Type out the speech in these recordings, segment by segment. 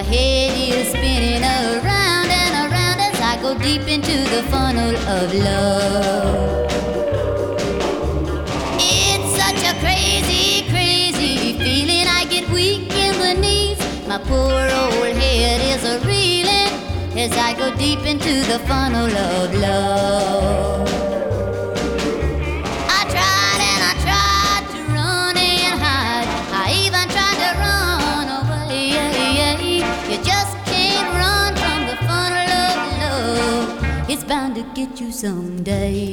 head is spinning around and around as I go deep into the funnel of love. It's such a crazy, crazy feeling. I get weak in the knees. My poor old head is a-reeling as I go deep into the funnel of love. I tried and I tried to run and hide. I even tried to run away. You just can't run from the funnel of love. It's bound to get you someday.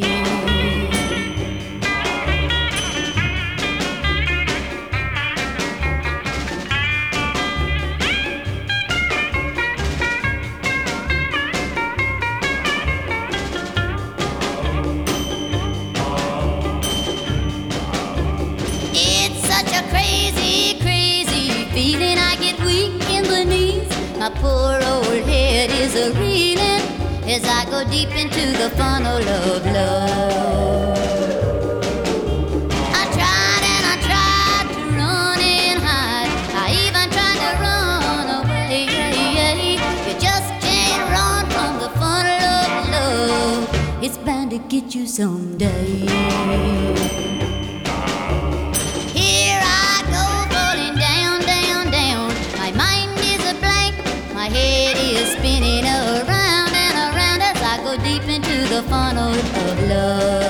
Feeling I get weak in the knees. My poor old head is a-reeling as I go deep into the funnel of love. I tried and I tried to run and hide. I even tried to run away. You just can't run from the funnel of love. It's bound to get you someday. My head is spinning around and around as I go deep into the funnel of love.